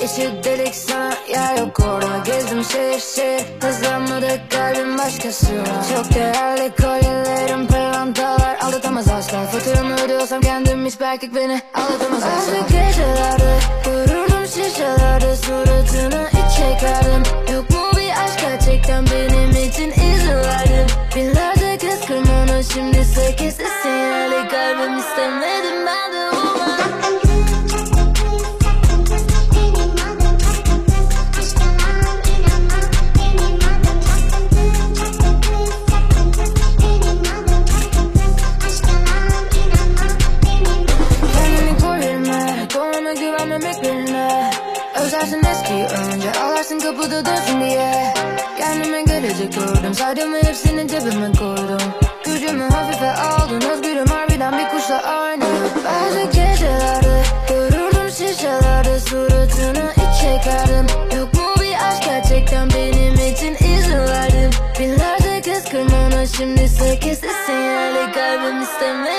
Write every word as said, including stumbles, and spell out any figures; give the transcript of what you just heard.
Yeşil delik sana yer yok orada. Gezdim şehir şehir, hızlanmadı kalbim başkası var. Çok değerli kolyelerim, pırlantalar aldatamaz asla. Faturamı ödüyorsam kendim, hiçbir erkek beni aldatamaz asla. Bazı gecelerde vururdum şişelerde, suratını iç çekerdim. Yok mu bir aşk gerçekten benim için, izin verdim. Binlerce kez kırmana, şimdi sekiz sinyali kalbim istemedim ben de olmam. Güvenmemek birine, özlersin eski önce, ağlarsın kapıda dönsün diye. Kendime gelecek gördüm, saydığımı hepsini cebime koydum. Gücümü hafife aldın, özgürüm harbiden bir kuşla aynı. Bazı gecelerde görürdüm şişelerde, suratını iç çekerdim. Yok mu bir aşk gerçekten benim için, izin verdim. Binlerce kez kırmana, şimdi sekiz sinyali kalbim istemedi.